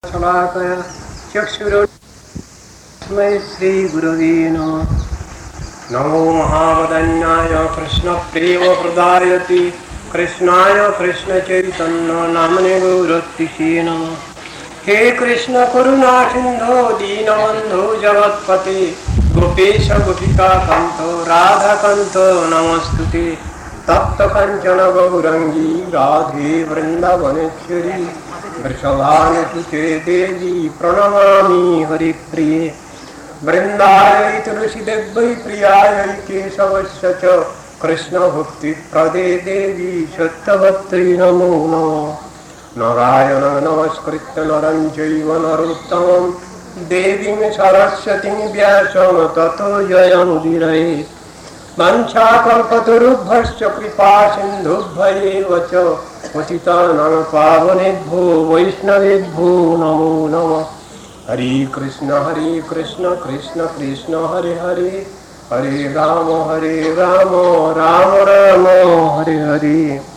शलाकया चक्षुरुन्मिलितं श्रीगुरवे नमः। नमो महावदन्याय कृष्णप्रेमप्रदायते कृष्णाय कृष्णचैतन्य नाम्ने गौरतिषे नमः। हे कृष्ण करुणा सिन्धो दीनबन्धो जगत्पते गोपेश गोपिकान्त राधाकान्त नमस्तुते। तप्त कांचन गौरंगी राधे वृंदावनेश्वरी वृषभानुसुते देवी प्रणमामि हरिप्रिये। वृंदायै तुलसीदेव्यै प्रियायै केशवस्य च कृष्ण भक्ति प्रदे देवी सत्यवत्यै नमो नमः। नारायण नमस्कृत्य नरं चैव नरोत्तमं देवीं सरस्वतीं व्यासं ततो जयमुदीरयेत्। वाञ्छाकल्पतरुभ्यश्च कृपा सिन्धुभ्यैव च पतितानां पावनेभ्यो वैष्णवेभ्यो नमो नमः। हरे कृष्ण कृष्ण कृष्ण हरे हरे हरे राम राम राम हरे हरे।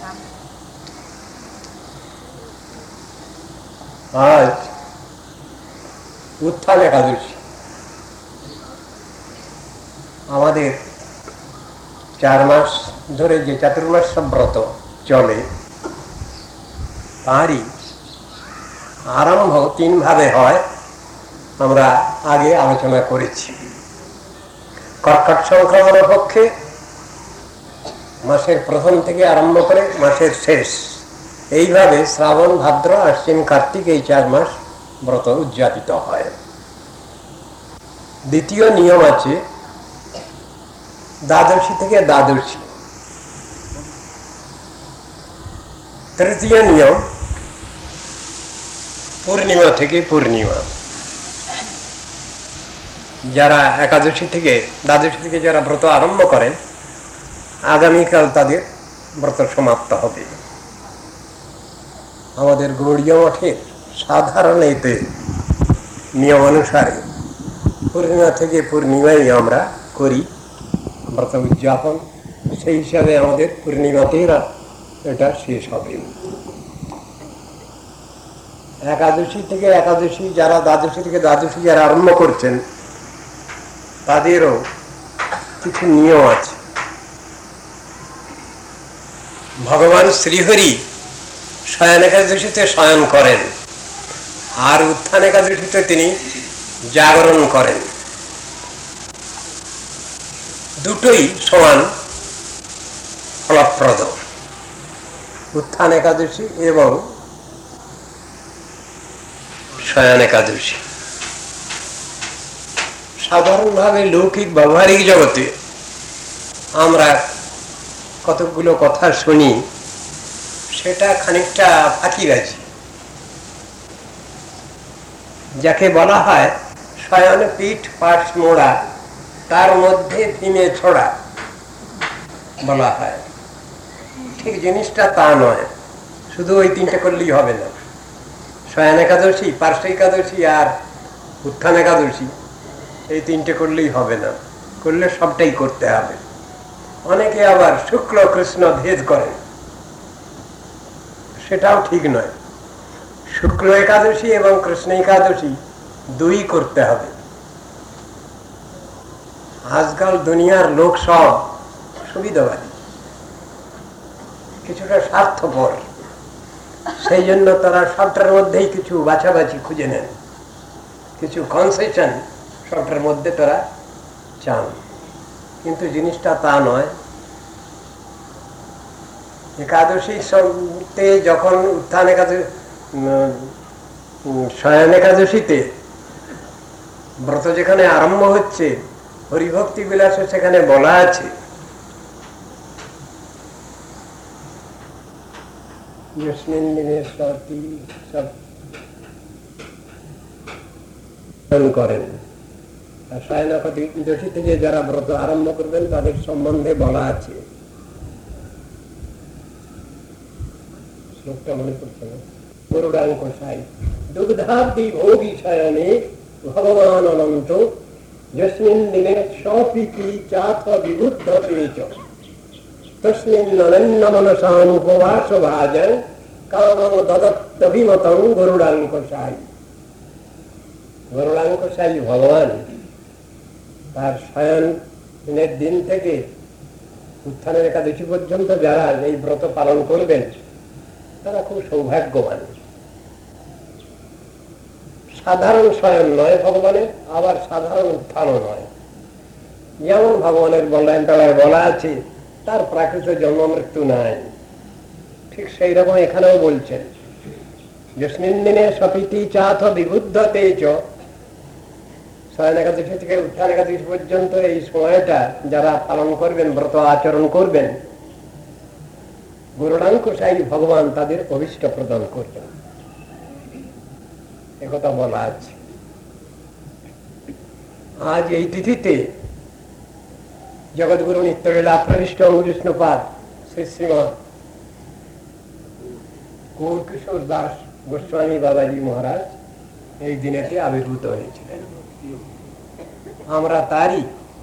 आज उत्थान एकादशी আমাদের 4 মাস ধরে যে চাতুর্মাস ব্রত চলে তারই আরম্ভ 3 ভাবে হয়। আমরা আগে আলোচনা করেছি। কর্কট সংক্রমণ পক্ষে মাসের প্রথম থেকে আরম্ভ করে মাসের শেষ, এইভাবে শ্রাবণ ভাদ্র আশ্বিন কার্তিক এই 4 মাস ব্রত উদযাপিত হয়। দ্বিতীয় নিয়ম আছে দ্বাদশী থেকে দ্বাদশী। তৃতীয় নিয়ম পূর্ণিমা থেকে পূর্ণিমা। যারা একাদশী থেকে দ্বাদশী থেকে যারা ব্রত আরম্ভ করেন আগামীকাল তাদের ব্রত সমাপ্ত হবে। আমাদের গৌড়ীয় মঠের সাধারণ এতে নিয়ম অনুসারে পূর্ণিমা থেকে পূর্ণিমায় আমরা করি ব্রত উদযাপন। সেই হিসাবে আমাদের পূর্ণিমাতেই এটা শেষ হবে। একাদশী থেকে একাদশী যারা দ্বাদশী থেকে দ্বাদশী যারা আরম্ভ করছেন তাদেরও কিছু নিয়ম আছে। ভগবান শ্রীহরি শয়ন একাদশীতে শয়ন করেন আর উত্থান একাদশীতে তিনি জাগরণ করেন। দুটোই সমান ফলপ্রদ, উত্থান একাদশী এবং শয়ন একাদশী। সাধারণভাবে লৌকিক ব্যবহারিক জগতে আমরা কতগুলো কথা শুনি, সেটা খানিকটা ফাঁকিবাজি। যাকে বলা হয় শয়নে পিঠ পাশ মোড়া, তার মধ্যে ফিমে ছড়া বলা হয়। ঠিক জিনিসটা তা নয়। শুধু ওই 3টে করলেই হবে না। শয়ন একাদশী, পার্শ্ব একাদশী আর উত্থান একাদশী এই 3টে করলেই হবে না, করলে সবটাই করতে হবে। অনেকে আবার শুক্ল কৃষ্ণ ভেদ করেন, সেটাও ঠিক নয়। শুক্ল একাদশী এবং কৃষ্ণ একাদশী দুই করতে হবে। আজকাল দুনিয়ার লোক সব সুবিধাবাদী, কিছুটা স্বার্থপর, সেই জন্য তারা সবটার মধ্যেই কিছু বাছাবাছি খুঁজে নেন, কিছু কনসেশন সবটার মধ্যে তারা চান। কিন্তু জিনিসটা তা নয়। একাদশীতে যখন উত্থান একাদশী শয়ন একাদশীতে ব্রত যেখানে আরম্ভ হচ্ছে, হরিভক্তি বিলাসে সেখানে বলা আছে করেন। শয়ন একাদশী থেকে যারা ব্রত আরম্ভ করবেন তাদের সম্বন্ধে বলা আছে। শ্লোকটা মনে করছে না। গরুড়াঙ্কসাই দুগ্ধাব্দি ভোগী শয়নে ভগবান অনন্ত যস্মিন দিনে স্বপ্রীতি চাথ বিবুদ্ধ পেচ তস্মিন অনন্য মনসাং উপবাস ভাজং কামং দদত্তভিমতং গরুড়াঙ্কসাই। গরুড়াঙ্কশায়ী ভগবান তার শয়নের দিন থেকে উত্থানের একাদশী পর্যন্ত যারা এই ব্রত পালন করবেন তারা খুব সৌভাগ্যবান। সাধারণ শয়ন নয় ভগবানের, আবার সাধারণ উত্থানও নয়। যেমন ভগবানের বলায় বলা আছে তার প্রাকৃত জন্ম মৃত্যু নাই, ঠিক সেই রকম এখানেও বলছেন যস্মিন দিনে সপিতি চাথ বিবুদ্ধতে চ। শয়ন একাদশী থেকে উত্থান একাদশী পর্যন্ত এই সময়টা যারা পালন করবেন, ব্রত আচরণ করবেন, গরুড়াঙ্কশায়ী ভগবান তাদের অভীষ্ট প্রদান করবেন, একথা বলা আছে। আজ এই তিথিতে জগৎগুরু নিত্যলীলা প্রবিষ্ট বিষ্ণুপাদ শ্রী শ্রীমান গৌরকিশোর দাস গোস্বামী বাবাজি মহারাজ এই দিনেতে আবির্ভূত হয়েছিলেন। আমরা তারই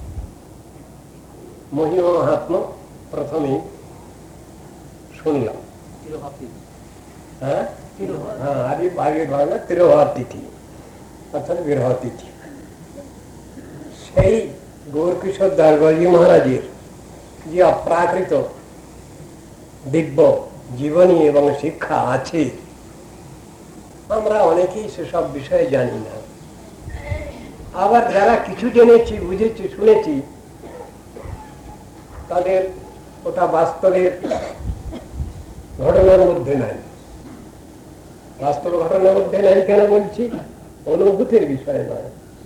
মহিমা মাহাত্ম্য প্রথমেই শুনলাম। আবির্ভাব তিরোভাব তিথি অর্থাৎ বিরহ তিথি। সেই গৌরকিশোর দাস বাবাজি মহারাজের যে অপ্রাকৃত দিব্য জীবনী এবং শিক্ষা আছে, আমরা অনেকেই সেসব বিষয়ে জানি না। আবার যারা কিছু জেনেছি, বুঝেছি, শুনেছি, তাদের ওটা বাস্তবের ঘটনার মধ্যে নাই। বাস্তব ঘটনার মধ্যে নাই কেন বলছি? অনুভূতির বিষয় নয়,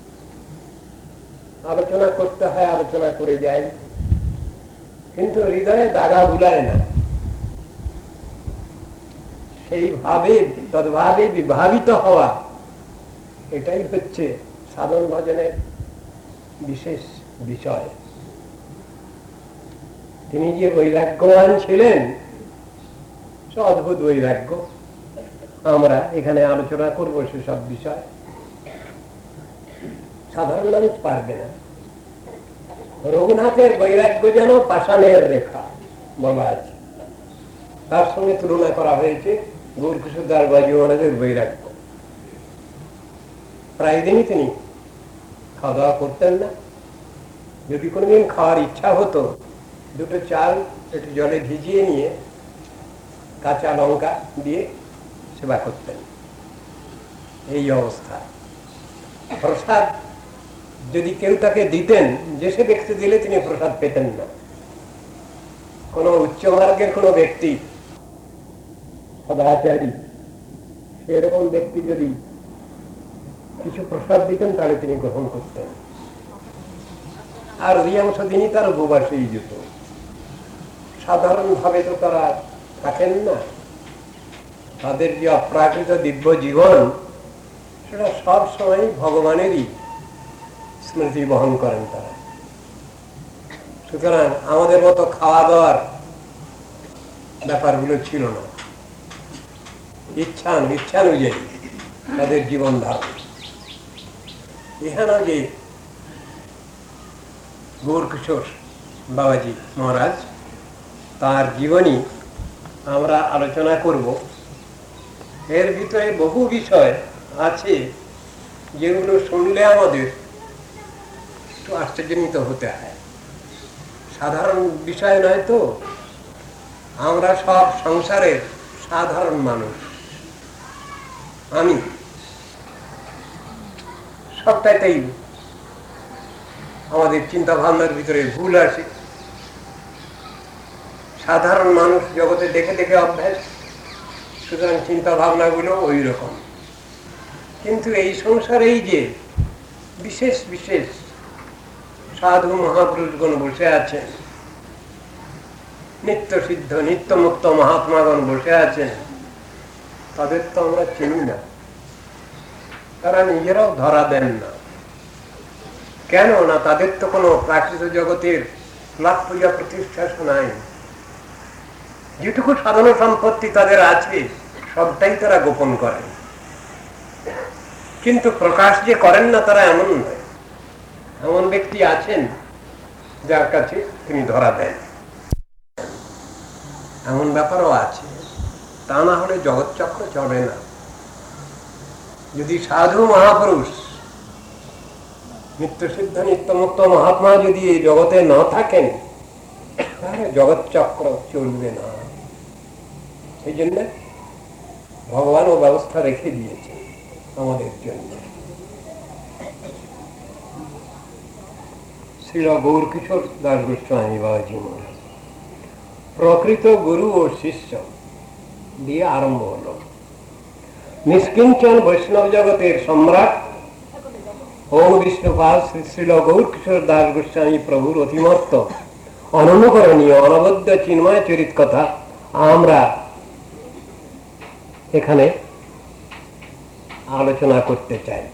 আলোচনা করতে হয়, আলোচনা করে যায়, কিন্তু হৃদয়ে দাগা বুলায় না। সেইভাবে তদ্ভাবে বিভাবিত হওয়া, এটাই হচ্ছে সাধন ভজনের বিশেষ বিষয়। তিনি যে বৈরাগ্যবান ছিলেন, সে অদ্ভুত বৈরাগ্য। আমরা এখানে আলোচনা করবো সেসব বিষয়, সাধারণ মানুষ পারবে না। রঘুনাথের বৈরাগ্য যেন পাষাণের রেখা বলা আছে, তার সঙ্গে তুলনা করা হয়েছে গৌরকিশোর দাস বাবাজি মহারাজের বৈরাগ্য। প্রায় দিনই তিনি খাওয়া দাওয়া করতেন না। যদি কোনোদিন খাওয়ার ইচ্ছা হতো, দুটো চাল একটু জলে ভিজিয়ে নিয়ে কাঁচা লঙ্কা দিয়ে সেবা করতেন। এই অবস্থা। প্রসাদ যদি কেউ তাকে দিতেন, যে সে ব্যক্তি দিলে তিনি প্রসাদ পেতেন না। কোন উচ্চ মার্গের কোন ব্যক্তি, সদাচারী, সেরকম ব্যক্তি যদি কিছু প্রসাদ দিতেন তাহলে তিনি গ্রহণ করতেন। আর অধিকাংশ দিনই তার উপবাসেই যেত। সাধারণ ভাবে তো তারা থাকেন না। তাদের যে অপ্রাকৃত দিব্য জীবন, সেটা সব সময় ভগবানেরই স্মৃতি বহন করেন তারা। সুতরাং আমাদের মতো খাওয়া দাওয়ার ব্যাপারগুলো ছিল না। ইচ্ছানুযায়ী তাদের জীবন ধারণ। এখানে যে গৌরকিশোর বাবাজি মহারাজ, তার জীবনী আমরা আলোচনা করব। এর ভিতরে বহু বিষয় আছে যেগুলো শুনলে আমাদের একটু আশ্চর্যান্বিত হতে হয়। সাধারণ বিষয় নয় তো। আমরা সব সংসারের সাধারণ মানুষ। আমি সবটাইতেই আমাদের চিন্তা ভাবনার ভিতরে ভুল আসে। সাধারণ মানুষ জগতে দেখে দেখে অভ্যাস, সুতরাং চিন্তা ভাবনাগুলো ওই রকম। কিন্তু এই সংসারেই যে বিশেষ বিশেষ সাধু মহাপুরুষগণ বসে আছেন, নিত্য সিদ্ধ নিত্য মুক্ত মহাত্মাগণ বসে আছেন, তাদের তো আমরা চিনি না। তারা নিজেরাও ধরা দেন না। কেন না? তাদের তো কোনো প্রাকৃত জগতের লাভ পূজা প্রতিষ্ঠা নাই। যেটুকু সাধন সম্পত্তি তাদের আছে, সবটাই তারা গোপন করেন। কিন্তু প্রকাশ যে করেন না তারা এমন নয়। এমন ব্যক্তি আছেন যার কাছে তিনি ধরা দেন, এমন ব্যাপারও আছে। তা না হলে জগৎচক্র চলে না। যদি সাধু মহাপুরুষ মৃত্যুসিদ্ধ নিত্যমুক্ত মহাত্মা যদি এই জগতে না থাকেন তাহলে জগৎ চক্র চলবে না। সেই জন্য ভগবান ও ব্যবস্থা রেখে দিয়েছেন আমাদের জন্য। শ্রী গৌর কিশোর দাস গোস্বামী বাবাজি মহারাজ প্রকৃত গুরু ও শিষ্য দিয়ে আরম্ভ হল। নিষ্কিঞ্চন বৈষ্ণব জগতের সম্রাট ওম বিষ্ণুপাল শ্রী শ্রীল গৌর কিশোর দাস গোস্বামী প্রভুর অতিমত্ত অনুকরণীয় অনবদ্য চিন্ময় চরিত কথা আমরা এখানে আলোচনা করতে চাই।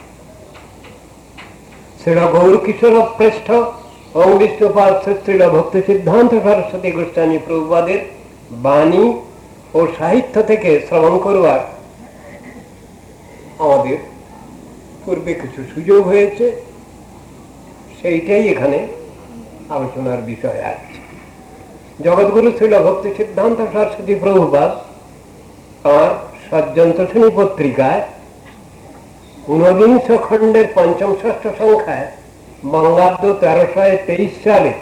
শ্রীল গৌর কিশোর শ্রেষ্ঠ ওম বিষ্ণুপাল শ্রীল ভক্তি সিদ্ধান্ত সরস্বতী গোস্বামী প্রভুপাদের বাণী ও সাহিত্য থেকে শ্রবণ করবার আমাদের পূর্বে কিছু সুযোগ হয়েছে, সেইটাই এখানে আলোচনার বিষয় আছে। জগৎগুরু শ্রীল ভক্তি সিদ্ধান্ত সরস্বতী প্রভুপাদ তাঁর সজ্জন্তনী পত্রিকায় 49 খণ্ডের 5ম ষষ্ঠ সংখ্যায় বঙ্গাব্দ 1323 সালে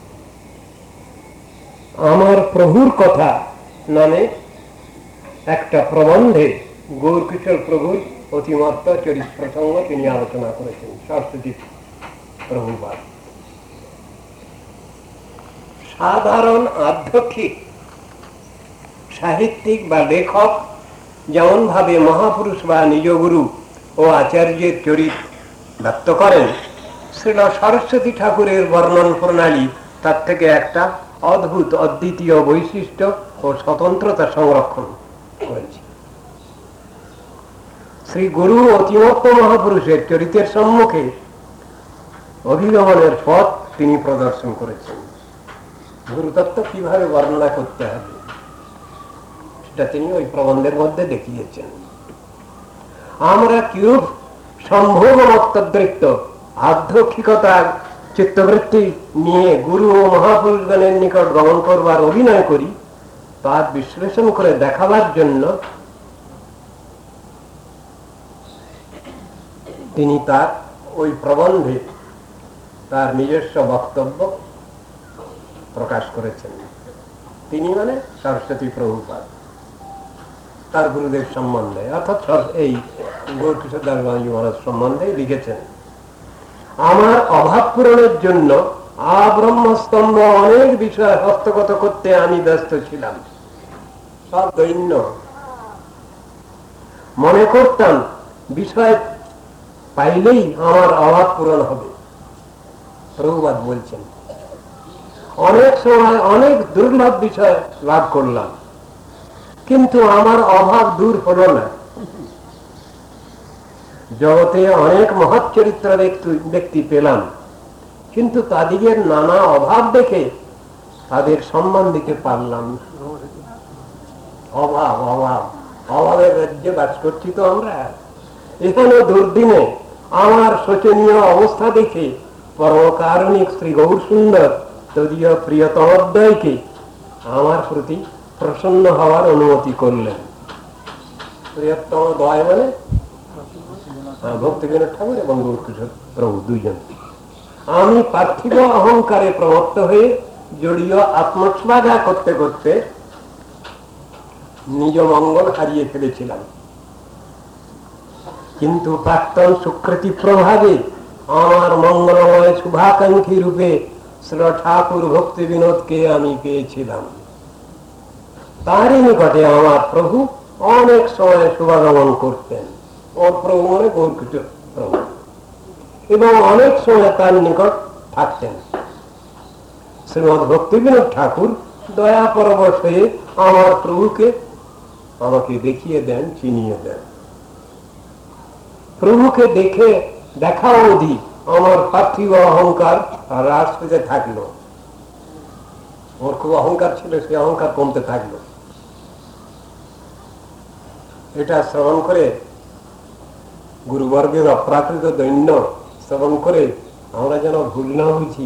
আমার প্রভুর কথা নামে একটা প্রবন্ধে গৌর কিশোর প্রভুর অতিমত্ত চরিত প্রসঙ্গ তিনি আলোচনা করেছেন। সরস্বতী প্রভুপাদ সাধারণ আধ্যাত্মিক সাহিত্যিক বা লেখক যেমন ভাবে মহাপুরুষ বা নিজ গুরু ও আচার্যের চরিত ব্যক্ত করেন, শ্রীল সরস্বতী ঠাকুরের বর্ণন প্রণালী তার থেকে একটা অদ্ভুত অদ্বিতীয় বৈশিষ্ট্য ও স্বতন্ত্রতা সংরক্ষণ করেছে। শ্রী গুরু অতিমত্ত মহাপুরুষের চরিতের সম্মুখে অভিগমনের পথ তিনি প্রদর্শন করেছেন। গুরুতত্ত্ব কিভাবে বর্ণনা করতে হবে সেটা তিনি ওই প্রবন্ধের মধ্যে দেখিয়েছেন। আমরা কিরূপ সম্ভোগমত্তদৃপ্ত আধ্যাত্মিকতার চিত্তবৃত্তি নিয়ে গুরু ও মহাপুরুষগণের নিকট গমন করবার অভিনয় করি, তার বিশ্লেষণ করে দেখাবার জন্য তিনি তার ওই প্রবন্ধে তার নিজস্ব বক্তব্য প্রকাশ করেছেন। তিনি মানে সরস্বতী প্রভুপাদ তার গুরুদেব সম্বন্ধে অর্থাৎ এই গৌর কিশোর দাস মহারাজ সম্বন্ধে লিখেছেন। আমার অভাব পূরণের জন্য আব্রহ্মস্তম্ভ অনেক বিষয় হস্তগত করতে আমি ব্যস্ত ছিলাম। সব দৈন্য মনে করতাম বিষয় পাইলেই আমার অভাব পূরণ হবে। প্রভুপাদ বলছেন অনেক সময় অনেক দুর্লভ বিষয় লাভ করলাম, কিন্তু আমার অভাব দূর হলো না। জগতে অনেক মহৎ চরিত্র ব্যক্তি পেলাম, কিন্তু তাদের নানা অভাব দেখে তাদের সম্মান দিতে পারলাম। অভাব অভাব অভাবের রাজ্যে বাস করছি তো আমরা। এখানে দুর্দিনে আমার শোচনীয় অবস্থা দেখে পরমকারণিক শ্রী গৌর সুন্দর তদীয় প্রিয়তমদ্বয়কে আমার প্রতি প্রসন্ন হওয়ার অনুমতি করলেন। প্রিয়তম দয় মানে ভক্তি বিনোদ ঠাকুর এবং গৌর কিশোর প্রভু দুইজন। আমি পার্থিব অহংকারে প্রমত্ত হয়ে জড়ীয় আত্মশ্লাঘা করতে করতে নিজ মঙ্গল হারিয়ে ফেলেছিলাম, কিন্তু প্রাক্তন সুকৃতি প্রভাবে আমার মঙ্গলময় শুভাকাঙ্ক্ষী রূপে শ্রী ঠাকুর ভক্তি বিনোদকে আমি পেয়েছিলাম। তারই নিকটে আমার প্রভু অনেক সময় শুভাগমন করতেন। ওর প্রভু মানে গৌর কিশোর প্রভু, এবং অনেক সময় তার নিকট থাকতেন। শ্রীমৎ ভক্তি বিনোদ ঠাকুর দয়া পরবশ হয়ে আমার প্রভুকে আমাকে দেখিয়ে দেন, চিনিয়ে দেন। প্রভুকে দেখা অবধি আমার পার্থিব অহংকার হ্রাস পেতে থাকলো। ওর খুব অহংকার ছিল, সে অহংকার কমতে থাকলো। এটা শ্রবণ করে গুরুবর্গের অপ্রাকৃত দৈন্য শ্রবণ করে আমরা যেন ভুল না বুঝি,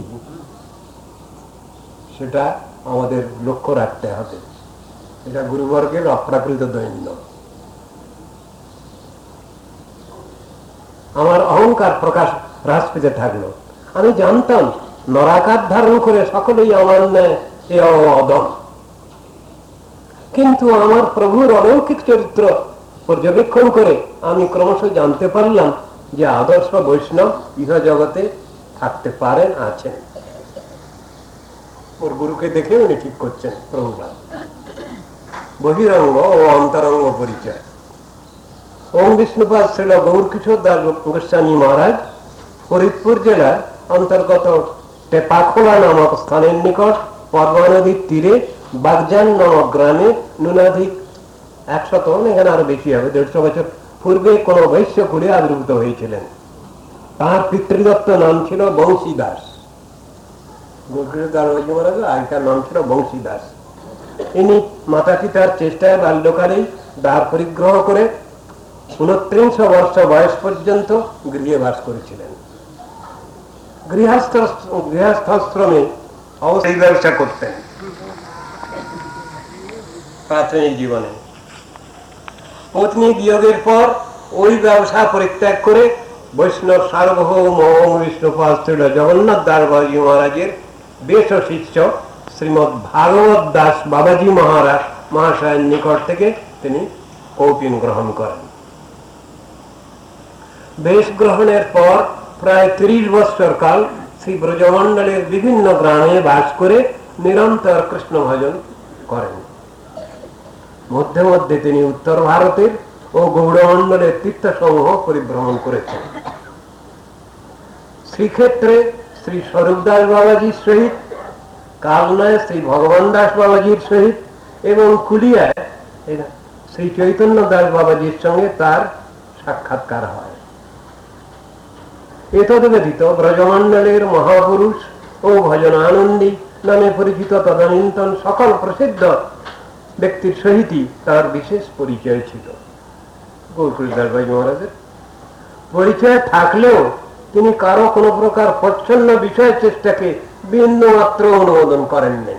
সেটা আমাদের লক্ষ্য রাখতে হবে। এটা গুরুবর্গের অপ্রাকৃত দৈন্য। আমার অহংকার প্রকাশ হ্রাস পেতে থাকলো। আমি জানতাম নরাকার ধারণ করে সকলেই আমার ন্যায় এ অদম, কিন্তু আমার প্রভুর অলৌকিক চরিত্র পর্যবেক্ষণ করে আমি ক্রমশ জানতে পারলাম যে আদর্শ বৈষ্ণব ইহ জগতে থাকতে পারেন, আছেন। ওর গুরুকে দেখে উনি ঠিক করছেন প্রভুপাদ। বহিরঙ্গ ও অন্তরঙ্গ পরিচয়। ওম বিষ্ণুপাদ শ্রীল গৌরকিশোর দাস গোস্বামী মহারাজ ফরিদপুর জেলার অন্তর্গত টেপাখোলা নামক স্থানের নিকট পদ্মা নদীর তীরে বাগজান নামক গ্রামে ন্যূনাধিক 100, এখানে আরো বেশি হবে, 150 বছর পূর্বে কোন বৈশ্য কুলে আবির্ভূত হয়েছিলেন। তার পিতৃদত্ত নাম ছিল বংশী দাস। আগেকার নাম ছিল বংশী দাস। ইনি মাতা পিতার চেষ্টায় বাল্যকালেই দ্বার পরিগ্রহ করে 29 বর্ষ বয়স পর্যন্ত গৃহে বাস করেছিলেন। গৃহস্থাশ্রমে অবশ্যই ব্যবসা করতেন প্রাথমিক জীবনে। পত্নী বিয়োগের পর ওই ব্যবসা পরিত্যাগ করে বৈষ্ণব সার্বভৌম বিষ্ণুপাদ শ্রীল জগন্নাথ দাস বাবাজি মহারাজের বেশ শিষ্য শ্রীমৎ ভাগবত দাস বাবাজি মহাশয়ের নিকট থেকে তিনি কৌপিন গ্রহণ করেন। বেশ গ্রহণের পর প্রায় 30 বৎসর কাল শ্রী ব্রজমণ্ডলের বিভিন্ন গ্রামে বাস করে নিরন্তর কৃষ্ণ ভজন করেন। মধ্যে মধ্যে তিনি উত্তর ভারতের ও গৌড়মণ্ডলের তীর্থসমূহ পরিভ্রমণ করেছেন। শ্রীক্ষেত্রে শ্রী স্বরূপ দাস বাবাজির সহিত, কালনায় শ্রী ভগবান দাস বাবাজির সহিত এবং কুলিয়ায় শ্রী চৈতন্য দাস বাবাজির সঙ্গে তার সাক্ষাৎকার হয়। এতদ ব্যতীত ব্রজমণ্ডলের মহাপুরুষ ও ভজন আনন্দী নামে পরিচিত তদানীন্তন সকল প্রসিদ্ধ ব্যক্তির সহিতই তার বিশেষ পরিচয় ছিল। গৌরকিশোর দাস মহারাজের পরিচয় থাকলেও তিনি কারো কোনো প্রকার প্রচ্ছন্ন বিষয় চেষ্টাকে বিন্দু মাত্র অনুমোদন করেননি।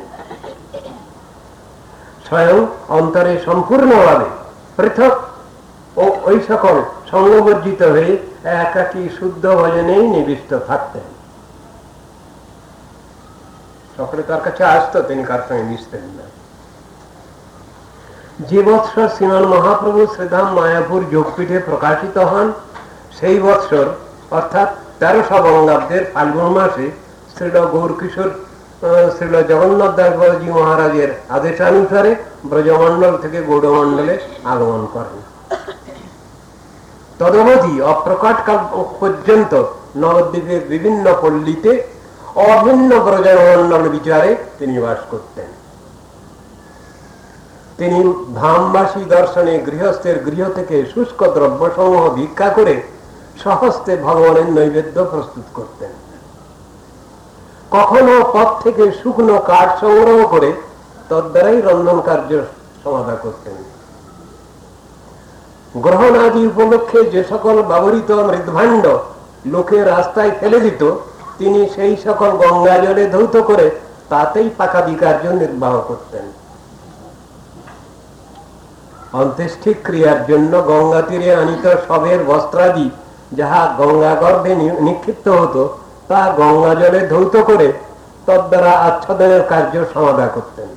স্বয়ং অন্তরে সম্পূর্ণভাবে পৃথক ও ওই সকল সঙ্গবর্জিত হয়ে একাকী শুদ্ধ ভজনেই নিবিষ্ট থাকতেন। সকলে তার কাছে আসতো, তিনি কার সঙ্গে মিশতেন না। যে বৎসর শ্রীমান মহাপ্রভু শ্রীধাম মায়াপুর যোগপীঠে প্রকাশিত হন, সেই বৎসর অর্থাৎ 1300 বঙ্গাব্দের ফাল্গুন মাসে শ্রীল গৌরকিশোর শ্রীল জগন্নাথ দাস বাবাজি মহারাজের আদেশানুসারে ব্রজমণ্ডল থেকে গৌড়মণ্ডলে আগমন করেন। তদবধি অপ্রকট কাল পর্যন্ত নবদ্বীপের বিভিন্ন পল্লীতে অভিন্ন ব্রজমণ্ডল বিচারে তিনি বাস করতেন। তিনি ধামবাসী দর্শনে গৃহস্থের গৃহ থেকে শুষ্ক দ্রব্যসমূহ ভিক্ষা করে সহস্তে ভগবানের নৈবেদ্য প্রস্তুত করতেন। কখনো পথ থেকে শুকনো কাঠ সংগ্রহ করে তদ্বারাই রন্ধন কার্য সমাধা করতেন। গ্রহণ আদি উপলক্ষে যে সকল ব্যবহৃত মৃৎভাণ্ড লোকে রাস্তায় ফেলে দিত, তিনি সেই সকল গঙ্গা জলে ধৌত করে তাতেই পাকাদি কার্য নির্বাহ করতেন। অন্ত্যেষ্টি ক্রিয়ার জন্য গঙ্গা তীরে আনিত শবের বস্ত্রাদি যাহা গঙ্গা গর্ভে নিক্ষিপ্ত হতো, তা গঙ্গা জলে ধৌত করে তদ্বারা আচ্ছাদনের কার্য সমাধা করতেন।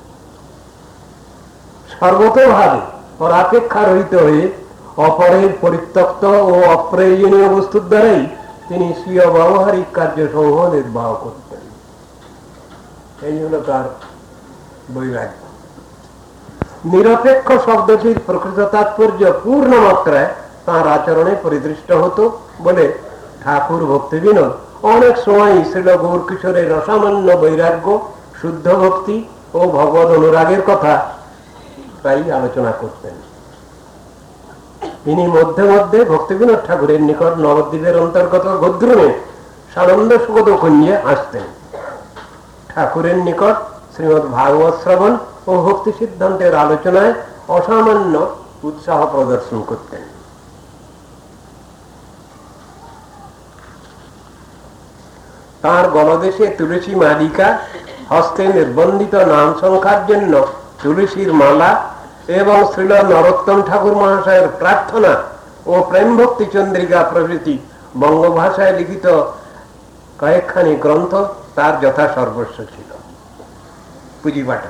সর্বতোভাবে পরাপেক্ষা রহিত হয়ে অপরের পরিত্যক্ত ও অপ্রয়োজনীয় বস্তুর দ্বারাই তিনি স্বীয় ব্যবহারিক কার্যসমূহ নির্বাহ করতেন। এই হল তার বৈরাগ্য। নিরপেক্ষ শব্দটির প্রকৃত তাৎপর্য পূর্ণ মাত্রায় তাঁর আচরণে পরিদৃষ্ট হতো বলে ঠাকুর ভক্তি বিনোদ অনেক সময় শ্রীল গৌরকিশোরের অসামান্য বৈরাগ্য, শুদ্ধ ভক্তি ও ভগবত অনুরাগের কথা প্রায় আলোচনা করতেন। তিনি মধ্যে মধ্যে ভক্তি বিনোদ ঠাকুরের নিকট নবদ্বীপের অন্তর্গত গদ্রুমে সানন্দ সুগত কুঞ্জে আসতেন। ঠাকুরের নিকট শ্রীমৎ ভাগবত শ্রবণ ও ভক্তি সিদ্ধান্তের আলোচনায় অসামান্য উৎসাহ প্রদর্শন করতেন। তাঁর গলদেশে তুলসী মালিকা, হস্তে নির্বন্ধিত নাম সংখ্যার জন্য তুলসীর মালা এবং শ্রীল নরোত্তম ঠাকুর মহাশয়ের প্রার্থনা ও প্রেম ভক্তি চন্দ্রিকা প্রভৃতি বঙ্গভাষায় লিখিত কয়েকখানি গ্রন্থ তার যথা সর্বস্ব ছিল, পুঁজিপাঠা।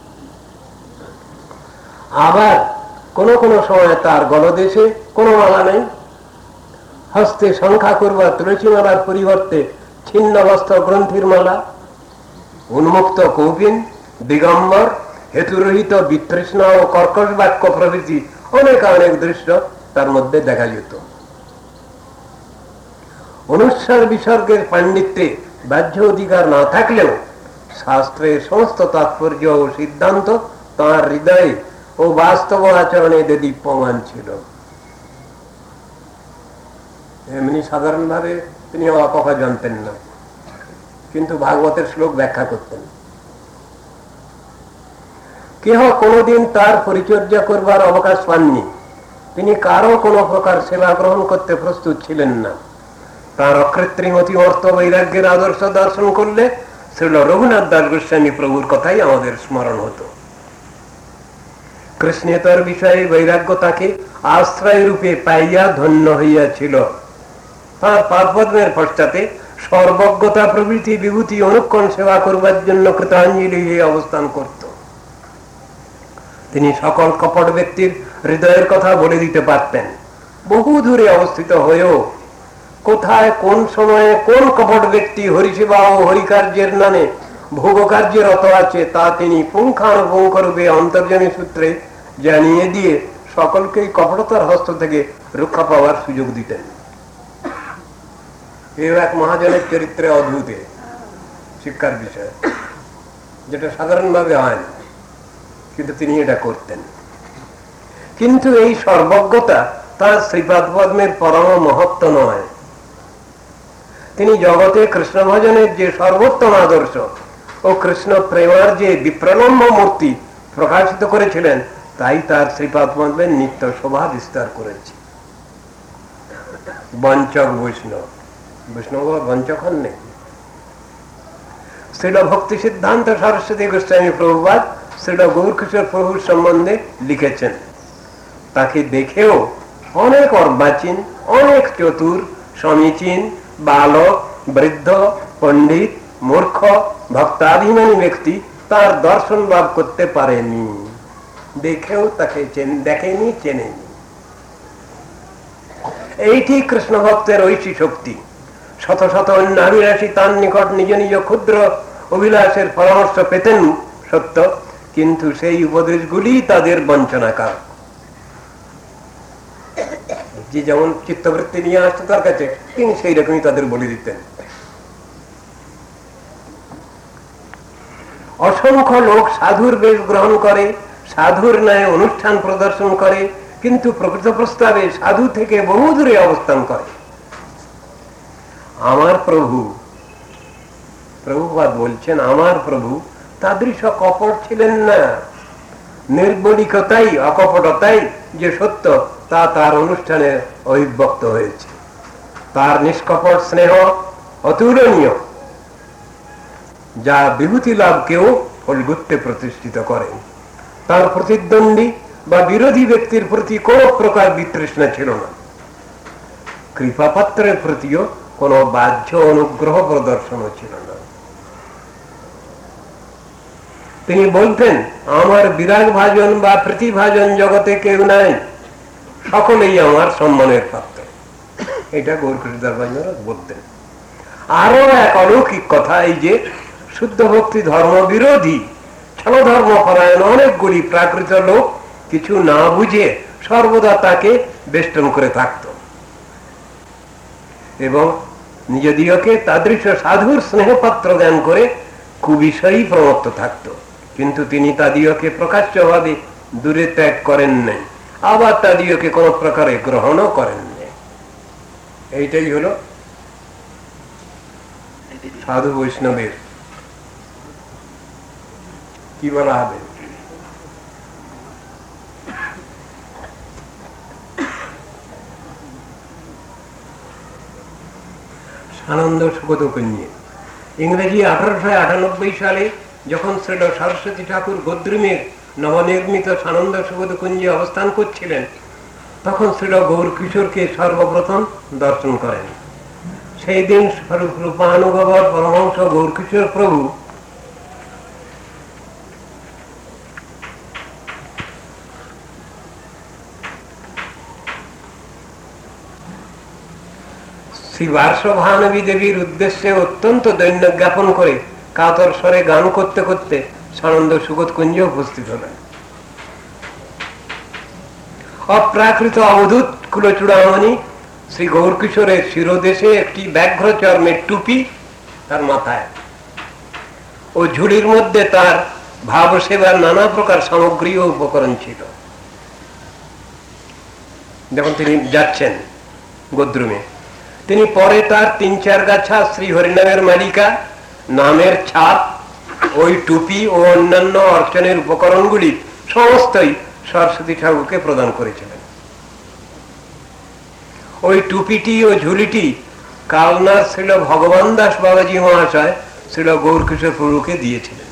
আবার কোন কোন সময় তার গলদেশে কোনো মালা নেই, হস্তে সংখ্যা করবার তুলসী মালার পরিবর্তে ছিন্ন বস্ত্র গ্রন্থির মালা, উন্মুক্ত কৌপিন, দিগম্বর, হেতুরহিত বিতৃষ্ণা ও কর্কশ বাক্য প্রভৃতি অনেক অনেক দৃশ্য তার মধ্যে দেখা যেত। অনুস্বার বিসর্গের পাণ্ডিত্যে বাহ্য অধিকার না থাকলেও শাস্ত্রের সমস্ত তাৎপর্য ও সিদ্ধান্ত তাঁর হৃদয়ে ও বাস্তব আচরণে দীপ্যমান ছিল। এমনি সাধারণভাবে তিনি অকথা জানতেন না, কিন্তু ভাগবতের শ্লোক ব্যাখ্যা করতেন। কেহ কোনদিন তার পরিচর্যা করবার অবকাশ পাননি, তিনি কারো কোনো প্রকার সেবা গ্রহণ করতে প্রস্তুত ছিলেন না। তার অকৃত্রিম অতিমর্ত বৈরাগ্যের আদর্শ দর্শন করলে শ্রীল রঘুনাথ দাস গোস্বামী প্রভুর কথাই আমাদের স্মরণ হতো। কৃষ্ণেতর বিষয়ে বৈরাগ্য তাকে আশ্রয় রূপে পাইয়া ধন্য হইয়াছিল। তাঁর পাদপদ্মের পশ্চাতে সর্বজ্ঞতা প্রভৃতি বিভূতি অনুক্ষণ সেবা করবার জন্য কৃতাঞ্জলি হয়ে অবস্থান করত। তিনি সকল কপট ব্যক্তির হৃদয়ের কথা বলে দিতে পারতেন। বহু দূরে অবস্থিত হয়েও কোথায় কোন সময়ে কোন কপট ব্যক্তি হরিসেবা ও হরিকার্যের নামে ভোগ কার্যে রত আছে তা তিনি পুঙ্খানুপুঙ্খ রূপে অন্তর্জনী সূত্রে জানিয়ে দিয়ে সকলকেই কপটতার হস্ত থেকে রক্ষা পাওয়ার সুযোগ দিতেন। এও এক মহাজনের চরিত্রে অদ্ভুত শিক্ষার বিষয়, যেটা সাধারণভাবে হয় না, কিন্তু তিনি এটা করতেন। কিন্তু এই সর্বজ্ঞতা তার শ্রীপাদ পদ্মের পরম মহত্ব নয়। তিনি জগতে কৃষ্ণ ভজনের যে সর্বোত্তম আদর্শ ও কৃষ্ণ প্রেমার যে বিপ্রলম্ব মূর্তি প্রকাশিত করেছিলেন, তাই তার শ্রীপাদ পদ্মের নিত্য শোভা বিস্তার করেছে। বঞ্চক বৈষ্ণব, বৈষ্ণব বঞ্চক হন নেই। শ্রীল ভক্তি সিদ্ধান্ত সরস্বতী গোস্বামী প্রভুপাদ শ্রীল গৌরকিশোর প্রভুর সম্বন্ধে লিখেছেন। তাকে দেখেও অনেক অর্বাচীন, অনেক চতুর, সমীচীন, বালক, বৃদ্ধ, পণ্ডিত, মূর্খ, ভক্তাভিমানী ব্যক্তি তার দর্শন লাভ করতে পারেনি। দেখেও তাকে দেখেনি, চেনেনি। এইটি কৃষ্ণ ভক্তের ঐশী শক্তি। শত শত অন্যাভিলাষী তার নিকট নিজ নিজ ক্ষুদ্র অভিলাষের পরামর্শ পেতেন সত্য, কিন্তু সেই উপদেশগুলি তাদের বঞ্চনাকার। যে যেমন চিত্তবৃত্তি নিয়ে আসতো তার কাছে, তিনি সেই রকমই তাদের বলে দিতেন। অসংখ্য লোক সাধুর বেশ গ্রহণ করে, সাধুর ন্যায় অনুষ্ঠান প্রদর্শন করে, কিন্তু প্রকৃত প্রস্তাবে সাধু থেকে বহু দূরে অবস্থান করে। আমার প্রভু, প্রভুপাদ বলছেন, আমার প্রভু তাদৃশ কপট ছিলেন না। নির্বলিকতাই, অকপটতাই যে সত্য তা তার অনুষ্ঠানে অভিব্যক্ত হয়েছে। তার নিষ্কপট স্নেহ অতুলনীয়, যা বিভূতি লাভকেও ফলগুত্তে প্রতিষ্ঠিত করে। তার প্রতিদ্বন্দ্বী বা বিরোধী ব্যক্তির প্রতি কোন প্রকার বিতৃষ্ণা ছিল না। কৃপাপাত্রের প্রতিও কোন বাহ্য অনুগ্রহ প্রদর্শনও ছিল না। তিনি বলতেন, আমার বিরাগ ভাজন বা প্রীতিভাজন জগতে কেউ নাই, সকলেই আমার সম্মানের পাত্র। এটা গৌরকিশোর মহারাজ বলতেন। আরো এক অলৌকিক কথা এই যে শুদ্ধ ভক্তি ধর্ম বিরোধী ছলধর্ম পরায়ণ অনেকগুলি প্রাকৃত লোক কিছু না বুঝে সর্বদা তাকে বেষ্টন করে থাকত এবং নিজদিওকে তাদৃশ সাধুর স্নেহপাত্র জ্ঞান করে কুবিষয়ী প্রমত্ত থাকত। কিন্তু তিনি তাদিওকে প্রকাশ্যভাবে দূরে ত্যাগ করেন নাই, আবার তাদিওকে কোন প্রকারে গ্রহণও করেন নাই। এইটাই হলো সাধু বৈষ্ণবের কি বলা হবে, সানন্দ সুগত কন্যা। ইংরেজি 1898 সালে যখন শ্রীল সরস্বতী ঠাকুর গদ্রিমের নবনির্মিত সানন্দ সুগত কুঞ্জে অবস্থান করছিলেন, তখন শ্রীল গৌর কিশোরকে সর্বপ্রথম দর্শন করেন। সেই দিন স্বরূপ রূপানুগত পরমহংস গৌরকিশোর প্রভু শ্রী বার্ষভানবী দেবীর উদ্দেশ্যে অত্যন্ত দৈন্য জ্ঞাপন করে কাতর স্বরে গান করতে করতে সানন্দ সুগত কুঞ্জে উপস্থিত হলেন। অপ্রাকৃত অবধূত কুলচূড়ামণি শ্রী গৌরকিশোরের শিরোদেশে একটি ব্যাঘ্র চর্মের টুপি তার মাথায় ও ঝুলির মধ্যে তার ভাব সেবার নানা প্রকার সামগ্রী ও উপকরণ ছিল। যখন তিনি যাচ্ছেন গোদ্রুমে, তিনি পরে তার ৩-৪ গাছা শ্রী হরিনামের মালিকা নামের ছাপ, ওই টুপি ও অন্যান্য অর্চনের উপকরণগুলি সমস্তই সরস্বতী ঠাকুরকে প্রদান করেছিলেন। ওই টুপিটি ও ঝুলিটি কালনার শ্রীল ভগবান দাস বাবাজি মহাশয় শ্রীল গৌরকিশোর প্রভুকে দিয়েছিলেন।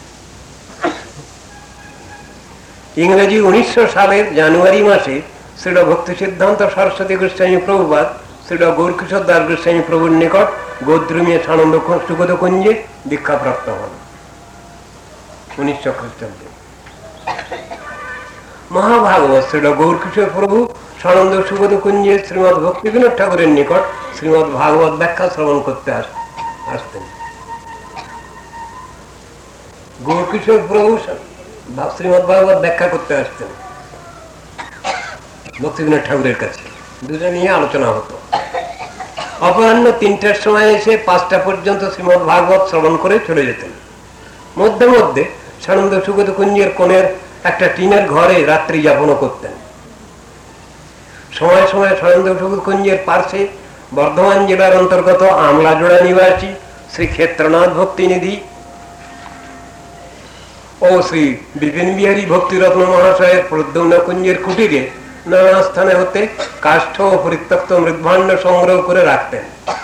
ইংরেজি ১৯০০ সালের জানুয়ারি মাসে শ্রীল ভক্তি সিদ্ধান্ত সরস্বতী গোস্বামী প্রভুপাদ শ্রীল গৌরকিশোর দাস গোস্বামী প্রভুর নিকট গোদ্রুমে সানন্দ সুগত কুঞ্জে দীক্ষাপ্রাপ্ত হন ১৯০০ খ্রিস্টাব্দে। মহাভাগবত শ্রীল গৌরকিশোর প্রভু সানন্দ সুগত কুঞ্জে শ্রীমৎ ভক্তি বিনোদ ঠাকুরের নিকট শ্রীমৎ ভাগবত ব্যাখ্যা শ্রবণ করতে আসতেন। গৌরকিশোর প্রভু শ্রীমৎ ভাগবত ব্যাখ্যা করতে আসতেন ভক্তি বিনোদ ঠাকুরের কাছে, দুটো নিয়ে আলোচনা হতো। অপরাহ্ন ৩টার সময় এসে ৫টা পর্যন্ত শ্রীমৎ ভাগবত শ্রবণ করে চলে যেতেন। মধ্যে মধ্যে সানন্দ সুগত কুঞ্জের কোণের একটা টিনের ঘরে রাত্রি যাপনও করতেন। সময় সময় সানন্দ সুগত কুঞ্জের পার্শ্বে বর্ধমান জেলার অন্তর্গত আমলাজোড়া নিবাসী শ্রী ক্ষেত্রনাথ ভক্তিনিধি ও শ্রী বিপিন বিহারী ভক্তিরত্ন মহাশয়ের প্রদ্যুম্ন কুঞ্জের কুটিরে নানা স্থানে হতে কাষ্ঠ ও পরিত্যক্ত মৃদ্ভাণ্ড সংগ্রহ করে রাখতেন।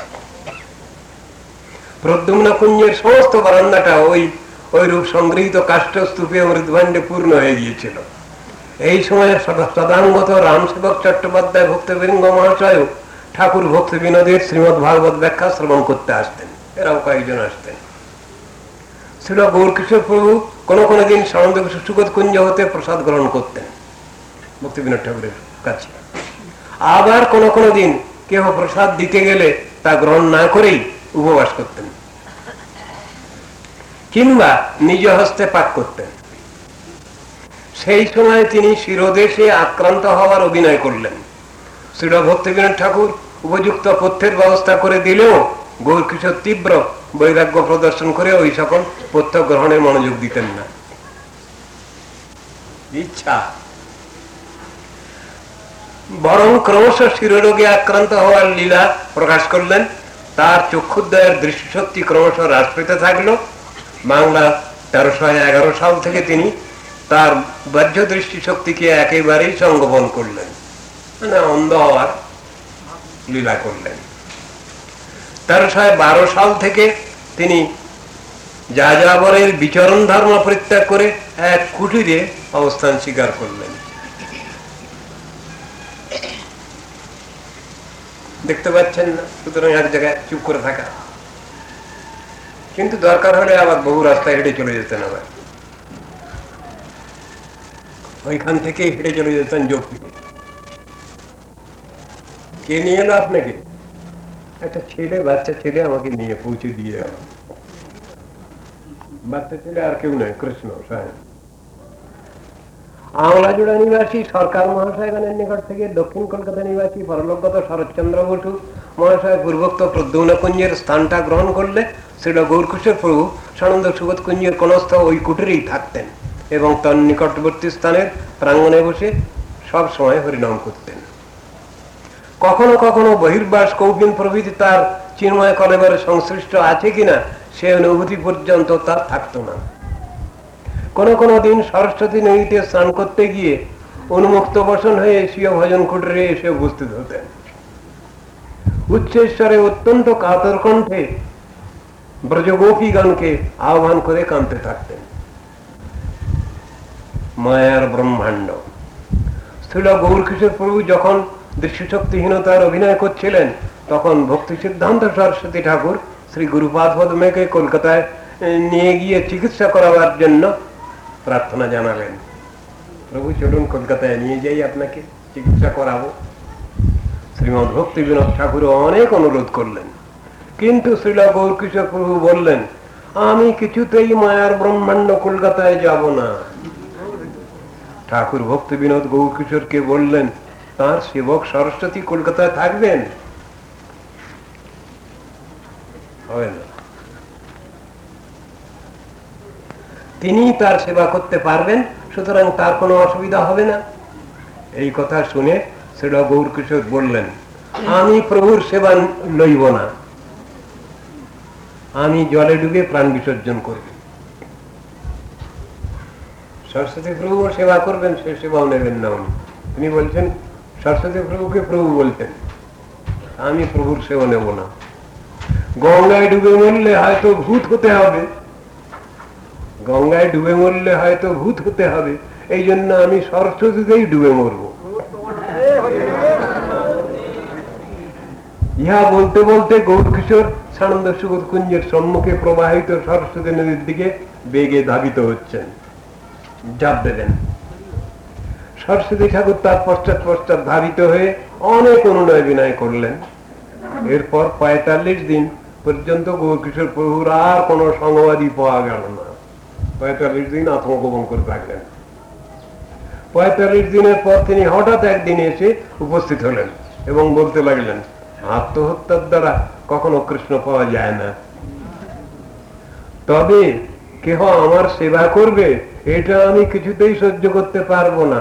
প্রদ্যুম্ন কুঞ্জের সমস্ত বারান্দাটা ওই রূপ সংগৃহীত কাষ্ঠ স্তূপে মৃদ্ভাণ্ডে পূর্ণ হয়ে গিয়েছিল। এই সময় সদাঙ্গত রামসেবক চট্টোপাধ্যায় ভক্তবৃন্দ মহাশয় ঠাকুর ভক্তি বিনোদের শ্রীমৎ ভাগবত ব্যাখ্যা শ্রবণ করতে আসতেন। এরাও কয়েকজন আসতেন। শ্রীল গৌরকিশোর প্রভু কোনো কোনো দিন সানন্দ সুগত কুঞ্জ হতে প্রসাদ গ্রহণ করতেন ভক্তি বিনোদ ঠাকুরের কাছে। আবার কোনো কোনো দিন কেহ প্রসাদ দিতে গেলে তা গ্রহণ না করেই উপবাস করতেন কিংবা নিজ হস্তে পাক করতেন। সেই সময় তিনি শিরোদেশে আক্রান্ত হওয়ার অভিনয় করলেন। শ্রীল ভক্তি বিনোদ ঠাকুর উপযুক্ত পথ্যের ব্যবস্থা করে দিলেও গৌরকিশোর তীব্র বৈরাগ্য প্রদর্শন করে ওই সকল পথ্য গ্রহণের মনোযোগ দিতেন না। ইচ্ছা বরং ক্রমশ শিরোরোগে আক্রান্ত হওয়ার লীলা প্রকাশ করলেন। তার চক্ষুদ্বয়ের দৃষ্টিশক্তি ক্রমশ হ্রাস পেতে থাকলো। বাংলা ১৩১১ সাল থেকে তিনি তার বাহ্য দৃষ্টিশক্তিকে একেবারেই সংগোপন করলেন, মানে অন্ধ হওয়ার লীলা করলেন। ১৩১২ সাল থেকে তিনি যাযাবরের বিচরণ ধর্ম পরিত্যাগ করে এক কুটিরে অবস্থান স্বীকার করলেন। দেখতে পাচ্ছেন না? সুতরাং এক জায়গায় চুপ করে থাকা, কিন্তু দরকার হলে আবার বহু রাস্তায় হেঁটে চলে যেতেন। আবার ওইখান থেকে হেঁটে চলে যেতেন যোগপীঠে। কে নিয়ে এলো আপনাকে? একটা ছেলে, বাচ্চা ছেলে আমাকে নিয়ে পৌঁছে দিয়ে গেল। বাচ্চা ছেলে আর কেউ নয়, কৃষ্ণ স্বয়ং। আমলাজোড়া নিবাসী সরকার মহাশয়গণের নিকট থেকে দক্ষিণ কলকাতা নিবাসী পরলোকগত শরৎচন্দ্র বসু মহাশয় পূর্বোক্ত প্রদ্যুম্ন কুঞ্জের স্থানটা গ্রহণ করলে শ্রীল গৌরকিশোর প্রভু সানন্দ সুগত কুঞ্জের কোনস্থ ওই কুটিরেই থাকতেন এবং তার নিকটবর্তী স্থানের প্রাঙ্গণে বসে সব সময় হরিনাম করতেন। কখনো কখনো বহির্বাস কৌপিন প্রভৃতি তার চিন্ময় কলেবরে সংশ্লিষ্ট আছে কিনা সে অনুভূতি পর্যন্ত তার থাকতো না। কোনো কোনো দিন সরস্বতী নদীতে স্নান করতে গিয়ে উন্মুক্ত বসন হয়ে স্বীয় ভজন কুটিরে এসে উপস্থিত হতেন। উচ্চেশ্বরে অত্যন্ত কাতর কণ্ঠে ব্রজগোপীগণকে আহ্বান করে কাঁদতে থাকতেন। মায়ার ব্রহ্মাণ্ড। শ্রীল গৌরকিশোর প্রভু যখন দৃষ্টিশক্তিহীনতার অভিনয় করছিলেন তখন ভক্তি সিদ্ধান্ত সরস্বতী ঠাকুর শ্রী গুরুপাদ পদ্মেকে কলকাতায় নিয়ে গিয়ে চিকিৎসা করাবার জন্য প্রার্থনা জানালেন। প্রভু চলুন কলকাতায় নিয়ে যাই, আপনাকে চিকিৎসা করাবো। শ্রীমৎ ভক্তি বিনোদ ঠাকুর অনেক অনুরোধ করলেন, কিন্তু শ্রীলা গৌরকিশোর প্রভু বললেন, আমি কিছুতেই মায়ার ব্রহ্মাণ্ড কলকাতায় যাব না। ঠাকুর ভক্তি বিনোদ গৌরকিশোরকে বললেন, তার সেবক সরস্বতী কলকাতায় থাকবেন, হবে না, তিনি তার সেবা করতে পারবেন, সুতরাং তার কোনো অসুবিধা হবে না। এই কথা শুনে শ্রীলা গৌরকিশোর বললেন, আমি প্রভুর সেবা লইব না, আমি জলে ডুবে প্রাণ বিসর্জন করব। সরস্বতী প্রভু সেবা করবেন, সে সেবাও নেবেন না উনি। তিনি বলছেন, সরস্বতী প্রভুকে প্রভু বলছেন, আমি প্রভুর সেবা নেব না। গঙ্গায় ডুবে মরলে হয়তো ভূত হতে হবে, গঙ্গায় ডুবে মরলে হয়তো ভূত হতে হবে, এই জন্য আমি সরস্বতীতেই ডুবে মরব। ইহা বলতে বলতে গৌরকিশোর সানন্দ সুবোধ কুঞ্জের সম্মুখে প্রবাহিত সরস্বতী নদীর দিকে বেগে ধাবিত হচ্ছেন, ঝাঁপ দেবেন। সরস্বতী ঠাকুর তার পশ্চাৎ পশ্চাৎ ধাবিত হয়ে অনেক অনুনয় বিনয় করলেন। এরপর ৪৫ দিন পর্যন্ত গৌরকিশোর প্রভুর আর কোন সংবাদই পাওয়া গেল না। ৪৫ দিন আত্মগোপন করে থাকলেন। ৪৫ দিনের পর তিনি হঠাৎ একদিন এসে উপস্থিত হলেন এবং বলতে লাগলেন, আত্মহত্যার দ্বারা কখনো কৃষ্ণ পাওয়া যায় না, তবে কেহ আমার সেবা করবে এটা আমি কিছুতেই সহ্য করতে পারবো না।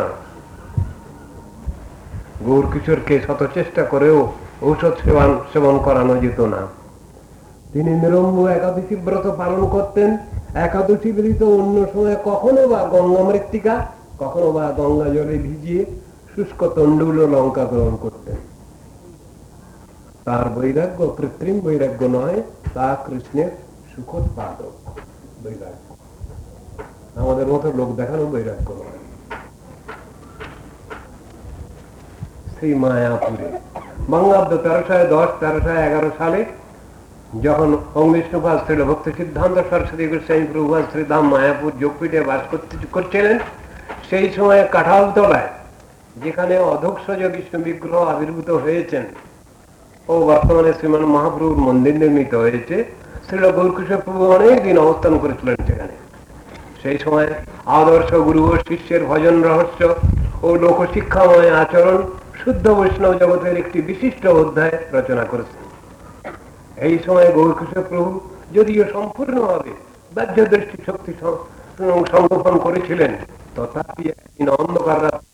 গৌরকিশোরকে শত চেষ্টা করেও ঔষধ সেবন করানো যেত না। তিনি নিরম্ব একাদশী ব্রত পালন করতেন। একাদশী ব্যতীত অন্য সময় কখনো বা গঙ্গা মৃত্তিকা, কখনো বা গঙ্গা জলে ভিজিয়ে শুষ্ক তণ্ডুল ও লঙ্কা গ্রহণ করতেন। তার বৈরাগ্য কৃত্রিম বৈরাগ্য নয়, তা কৃষ্ণের সুখোৎপাদক বৈরাগ্য, আমাদের মতো লোক দেখানো বৈরাগ্য নয়। শ্রী মায়াপুরে বঙ্গাব্দ ১৩১০ ১৩১১ সালে যখন অগ্নিষ্ণুপাদ শ্রী ভক্তি সিদ্ধান্ত সরস্বতী গোস্বামী প্রভুপাদ শ্রীধাম মায়াপুর যোগপীঠে বাস করছিলেন, সেই সময় কাঁঠালতলায় যেখানে অধোক্ষজ বিষ্ণু বিগ্রহ আবির্ভূত হয়েছেন ও বর্তমানে শ্রীমান মহাপ্রভুর মন্দির নির্মিত হয়েছে, শ্রী গৌরকিশোর প্রভু অনেকদিন অবস্থান করেছিলেন সেখানে। সেই সময় আদর্শ গুরু ও শিষ্যের ভজন রহস্য ও লোকশিক্ষাময় আচরণ শুদ্ধ বৈষ্ণব জগতের একটি বিশিষ্ট অধ্যায় রচনা করেছেন। এই সময় গৌরকিশোর প্রভু যদিও সম্পূর্ণভাবে বাহ্য দৃষ্টি শক্তি সংগোপন করেছিলেন, তথাপি একদিন অন্ধকার রাত্রে